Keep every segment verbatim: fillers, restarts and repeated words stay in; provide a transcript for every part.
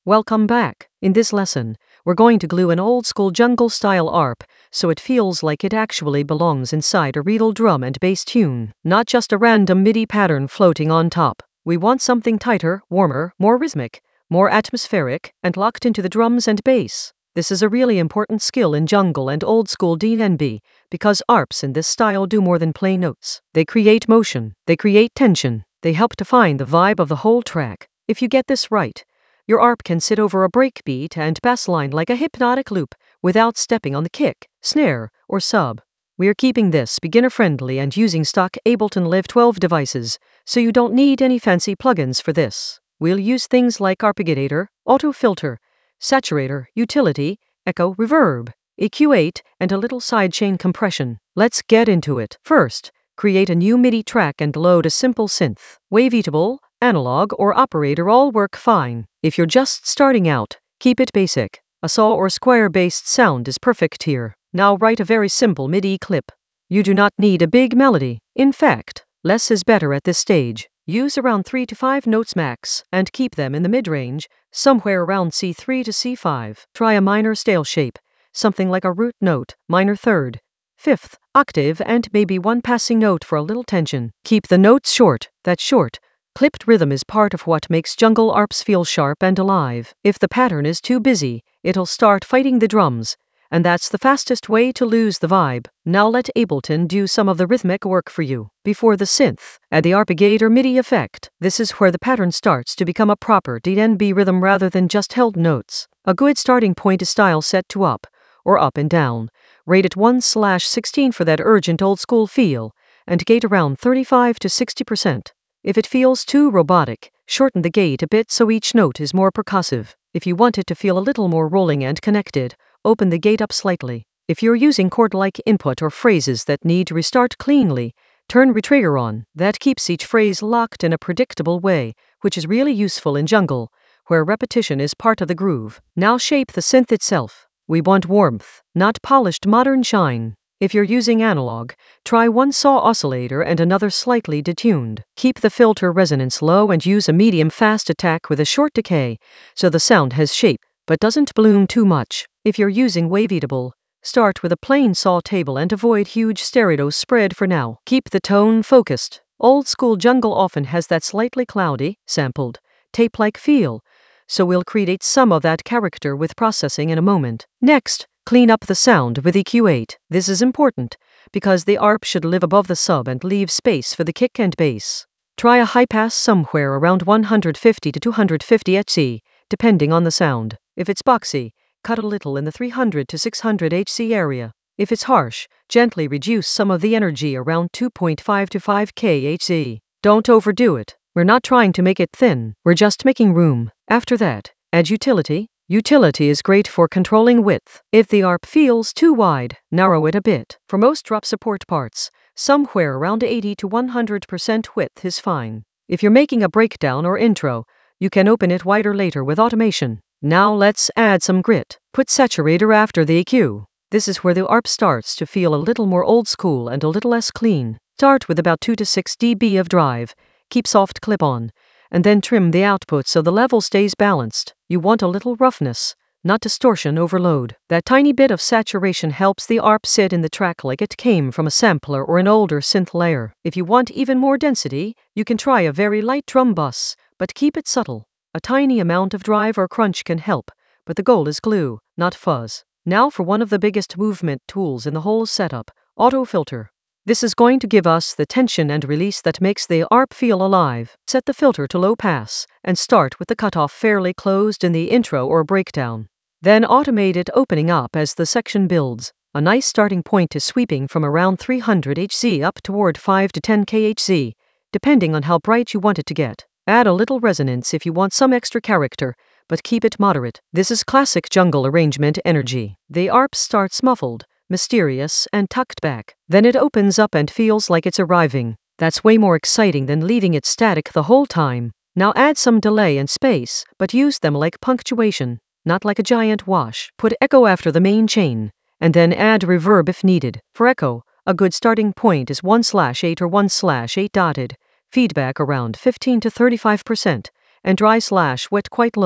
Welcome back. In this lesson, we're going to glue an old-school jungle-style A R P so it feels like it actually belongs inside a real drum and bass tune, not just a random MIDI pattern floating on top. We want something tighter, warmer, more rhythmic, more atmospheric, and locked into the drums and bass. This is a really important skill in jungle and old-school D N B, because A R Ps in this style do more than play notes. They create motion, they create tension, they help define the vibe of the whole track. If you get this right, your A R P can sit over a breakbeat and bass line like a hypnotic loop, without stepping on the kick, snare, or sub. We're keeping this beginner-friendly and using stock Ableton Live twelve devices, so you don't need any fancy plugins for this. We'll use things like Arpeggiator, Auto Filter, Saturator, Utility, Echo, Reverb, E Q eight, and a little sidechain compression. Let's get into it. First, create a new MIDI track and load a simple synth. Wavetable, analog, or operator all work fine. If you're just starting out, keep it basic. A saw or square-based sound is perfect here. Now write a very simple MIDI clip. You do not need a big melody. In fact, less is better at this stage. Use around three to five notes max, and keep them in the mid-range, somewhere around C three to C five. Try a minor scale shape, something like a root note, minor third, fifth, octave, and maybe one passing note for a little tension. Keep the notes short. That's short. Clipped rhythm is part of what makes jungle A R Ps feel sharp and alive. If the pattern is too busy, it'll start fighting the drums, and that's the fastest way to lose the vibe. Now let Ableton do some of the rhythmic work for you. Before the synth, add the Arpeggiator MIDI effect. This is where the pattern starts to become a proper D N B rhythm rather than just held notes. A good starting point is style set to up, or up and down. Rate it one slash sixteen for that urgent old school feel, and gate around thirty-five to sixty percent. If it feels too robotic, shorten the gate a bit so each note is more percussive. If you want it to feel a little more rolling and connected, open the gate up slightly. If you're using chord-like input or phrases that need to restart cleanly, turn retrigger on. That keeps each phrase locked in a predictable way, which is really useful in jungle, where repetition is part of the groove. Now shape the synth itself. We want warmth, not polished modern shine. If you're using analog, try one saw oscillator and another slightly detuned. Keep the filter resonance low and use a medium fast attack with a short decay, so the sound has shape, but doesn't bloom too much. If you're using Wavetable, start with a plain saw table and avoid huge stereo spread for now. Keep the tone focused. Old school jungle often has that slightly cloudy, sampled, tape-like feel, so we'll create some of that character with processing in a moment. Next, clean up the sound with E Q eight. This is important, because the A R P should live above the sub and leave space for the kick and bass. Try a high pass somewhere around one hundred fifty to two hundred fifty hertz, depending on the sound. If it's boxy, cut a little in the three hundred to six hundred hertz area. If it's harsh, gently reduce some of the energy around two point five to five kilohertz. Don't overdo it. We're not trying to make it thin, we're just making room. After that, add utility. Utility is great for controlling width. If the A R P feels too wide, narrow it a bit. For most drop support parts, somewhere around eighty to one hundred percent width is fine. If you're making a breakdown or intro, you can open it wider later with automation. Now let's add some grit. Put Saturator after the E Q. This is where the A R P starts to feel a little more old school and a little less clean. Start with about two to six decibels of drive. Keep soft clip on, and then trim the output so the level stays balanced. You want a little roughness, not distortion overload. That tiny bit of saturation helps the A R P sit in the track like it came from a sampler or an older synth layer. If you want even more density, you can try a very light drum bus, but keep it subtle. A tiny amount of drive or crunch can help, but the goal is glue, not fuzz. Now for one of the biggest movement tools in the whole setup, Auto Filter. This is going to give us the tension and release that makes the A R P feel alive. Set the filter to low pass, and start with the cutoff fairly closed in the intro or breakdown. Then automate it opening up as the section builds. A nice starting point is sweeping from around three hundred hertz up toward five to ten kilohertz, depending on how bright you want it to get. Add a little resonance if you want some extra character, but keep it moderate. This is classic jungle arrangement energy. The A R P starts muffled, mysterious, and tucked back. Then it opens up and feels like it's arriving. That's way more exciting than leaving it static the whole time. Now add some delay and space, but use them like punctuation, not like a giant wash. Put echo after the main chain, and then add reverb if needed. For echo, a good starting point is one slash eight or one slash eight dotted, feedback around fifteen to thirty-five percent, and dry slash wet quite low,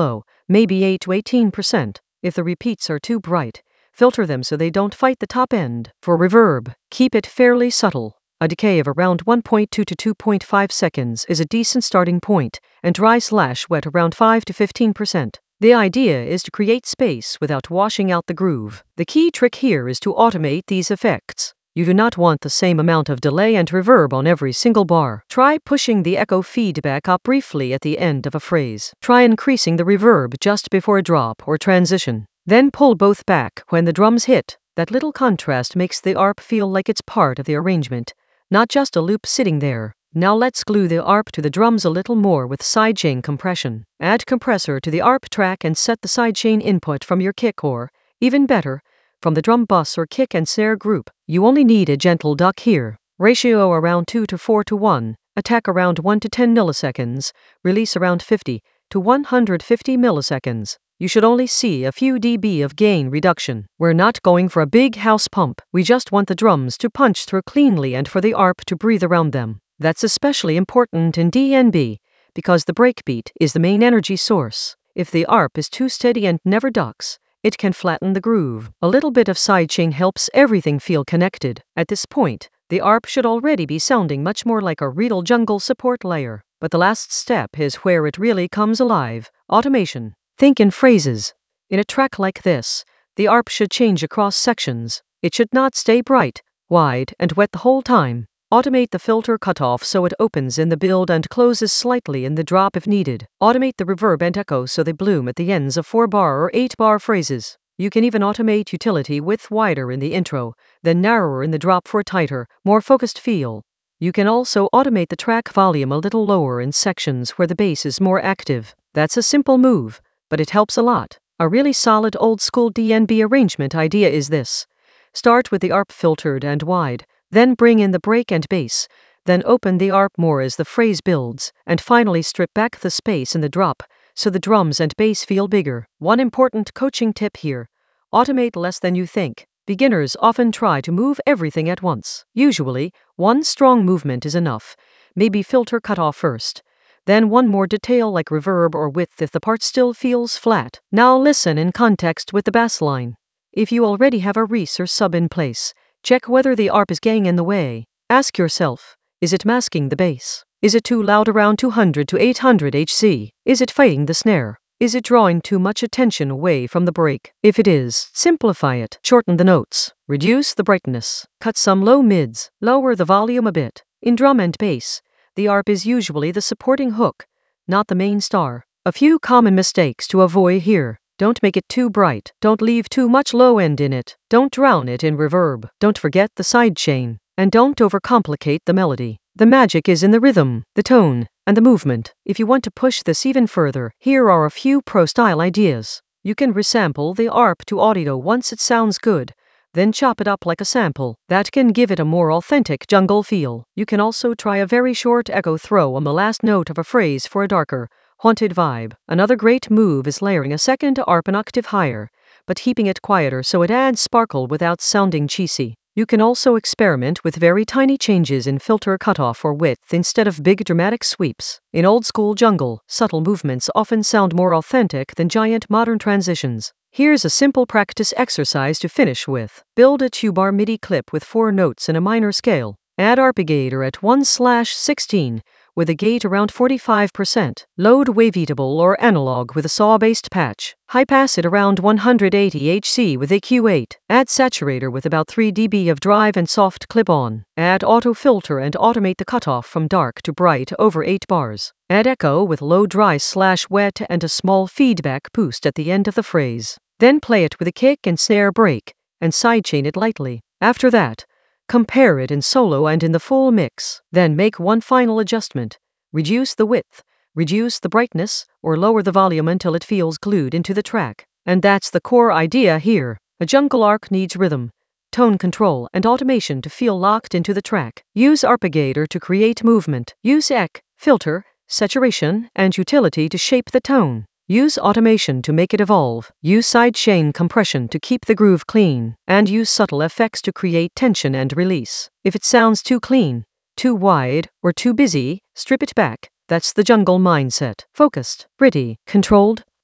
maybe eight to eighteen percent. If the repeats are too bright, filter them so they don't fight the top end. For reverb, keep it fairly subtle. A decay of around one point two to two point five seconds is a decent starting point, and dry slash wet around five to fifteen percent. The idea is to create space without washing out the groove. The key trick here is to automate these effects. You do not want the same amount of delay and reverb on every single bar. Try pushing the echo feedback up briefly at the end of a phrase. Try increasing the reverb just before a drop or transition. Then pull both back when the drums hit. That little contrast makes the A R P feel like it's part of the arrangement, not just a loop sitting there. Now let's glue the A R P to the drums a little more with sidechain compression. Add compressor to the A R P track and set the sidechain input from your kick or, even better, from the drum bus or kick and snare group. You only need a gentle duck here. Ratio around two to four to one, attack around one to ten milliseconds, release around fifty to one hundred fifty milliseconds. You should only see a few dB of gain reduction. We're not going for a big house pump. We just want the drums to punch through cleanly and for the A R P to breathe around them. That's especially important in D N B, because the breakbeat is the main energy source. If the A R P is too steady and never ducks, it can flatten the groove. A little bit of sidechain helps everything feel connected. At this point, the A R P should already be sounding much more like a Reedle Jungle support layer. But the last step is where it really comes alive: automation. Think in phrases. In a track like this, the A R P should change across sections. It should not stay bright, wide, and wet the whole time. Automate the filter cutoff so it opens in the build and closes slightly in the drop if needed. Automate the reverb and echo so they bloom at the ends of four-bar or eight-bar phrases. You can even automate utility width wider in the intro, then narrower in the drop for a tighter, more focused feel. You can also automate the track volume a little lower in sections where the bass is more active. That's a simple move, but it helps a lot. A really solid old-school D N B arrangement idea is this. Start with the A R P filtered and wide, then bring in the break and bass, then open the A R P more as the phrase builds, and finally strip back the space in the drop, so the drums and bass feel bigger. One important coaching tip here: automate less than you think. Beginners often try to move everything at once. Usually, one strong movement is enough. Maybe filter cutoff first, then one more detail like reverb or width if the part still feels flat. Now listen in context with the bass line. If you already have a res or sub in place, check whether the A R P is getting in the way. Ask yourself, is it masking the bass? Is it too loud around two hundred to eight hundred hertz? Is it fighting the snare? Is it drawing too much attention away from the break? If it is, simplify it. Shorten the notes. Reduce the brightness. Cut some low mids. Lower the volume a bit. In drum and bass, the A R P is usually the supporting hook, not the main star. A few common mistakes to avoid here. Don't make it too bright. Don't leave too much low end in it. Don't drown it in reverb. Don't forget the sidechain. And don't overcomplicate the melody. The magic is in the rhythm, the tone, and the movement. If you want to push this even further, here are a few pro-style ideas. You can resample the A R P to audio once it sounds good, then chop it up like a sample. That can give it a more authentic jungle feel. You can also try a very short echo throw on the last note of a phrase for a darker, haunted vibe. Another great move is layering a second A R P an octave higher, but keeping it quieter so it adds sparkle without sounding cheesy. You can also experiment with very tiny changes in filter cutoff or width instead of big dramatic sweeps. In old-school jungle, subtle movements often sound more authentic than giant modern transitions. Here's a simple practice exercise to finish with. Build a two-bar MIDI clip with four notes in a minor scale. Add arpeggiator at one slash sixteen, with a gate around forty-five percent. Load waveatable or analog with a saw-based patch. High pass it around one hundred eighty hertz with a Q eight. Add saturator with about three decibels of drive and soft clip-on. Add auto filter and automate the cutoff from dark to bright over eight bars. Add echo with low dry slash wet and a small feedback boost at the end of the phrase. Then play it with a kick and snare break, and sidechain it lightly. After that, compare it in solo and in the full mix. Then make one final adjustment. Reduce the width, reduce the brightness, or lower the volume until it feels glued into the track. And that's the core idea here. A jungle arc needs rhythm, tone control, and automation to feel locked into the track. Use arpeggiator to create movement. Use echo, filter, saturation, and utility to shape the tone. Use automation to make it evolve. Use sidechain compression to keep the groove clean. And use subtle effects to create tension and release. If it sounds too clean, too wide, or too busy, strip it back. That's the jungle mindset. Focused, pretty, controlled,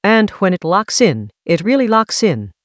And when it locks in, it really locks in.